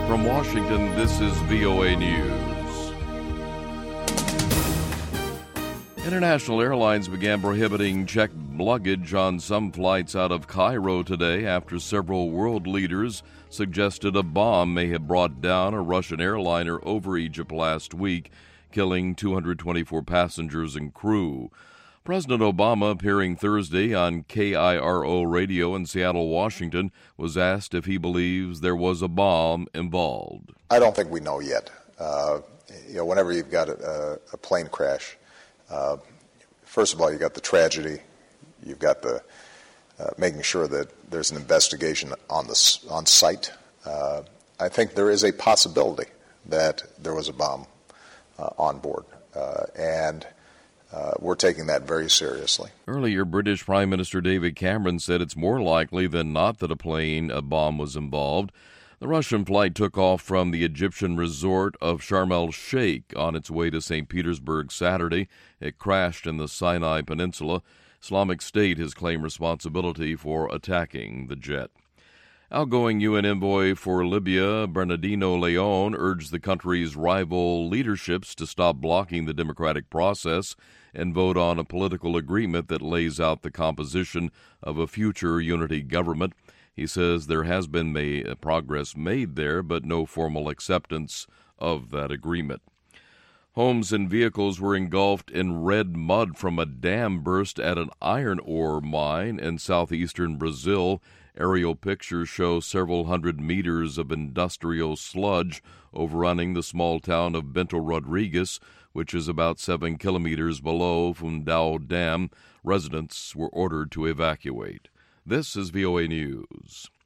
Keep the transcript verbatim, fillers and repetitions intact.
From Washington, this is V O A News. International Airlines began prohibiting checked luggage on some flights out of Cairo today after several world leaders suggested a bomb may have brought down a Russian airliner over Egypt last week, killing two hundred twenty-four passengers and crew. President Obama, appearing Thursday on K I R O radio in Seattle, Washington, was asked if he believes there was a bomb involved. I don't think we know yet. Uh, you know, whenever you've got a, a plane crash, uh, first of all, you've got the tragedy. You've got the uh, making sure that there's an investigation on the on site. Uh, I think there is a possibility that there was a bomb uh, on board, uh, and Uh, we're taking that very seriously. Earlier, British Prime Minister David Cameron said it's more likely than not that a plane, a bomb was involved. The Russian flight took off from the Egyptian resort of Sharm el-Sheikh on its way to Saint Petersburg Saturday. It crashed in the Sinai Peninsula. Islamic State has claimed responsibility for attacking the jet. Outgoing U N envoy for Libya, Bernardino Leon, urged the country's rival leaderships to stop blocking the democratic process and vote on a political agreement that lays out the composition of a future unity government. He says there has been may, progress made there, but no formal acceptance of that agreement. Homes and vehicles were engulfed in red mud from a dam burst at an iron ore mine in southeastern Brazil. Aerial pictures show several hundred meters of industrial sludge overrunning the small town of Bento Rodrigues, which is about seven kilometers below Fundão Dam. Residents were ordered to evacuate. This is V O A News.